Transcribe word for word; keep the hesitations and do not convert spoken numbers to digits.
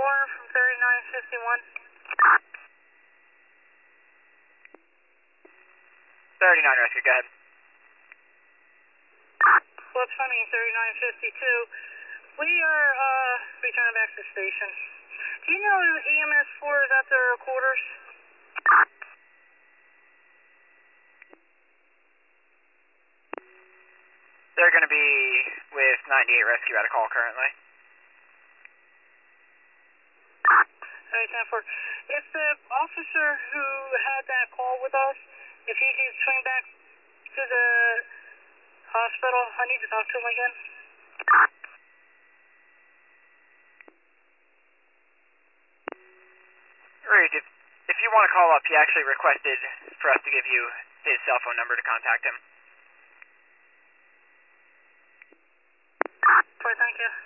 four from thirty-nine fifty-one. thirty-nine rescue, go ahead. What's funny, thirty-nine fifty-two. We are uh, returning back to the station. Do you know if E M S four is at their quarters? They're going to be with ninety-eight rescue at a call currently. Alright, ten four. If the officer who had that call with us, if he could swing back to the hospital, I need to talk to him again. Reed, if, if you want to call up, he actually requested for us to give you his cell phone number to contact him. Thank you.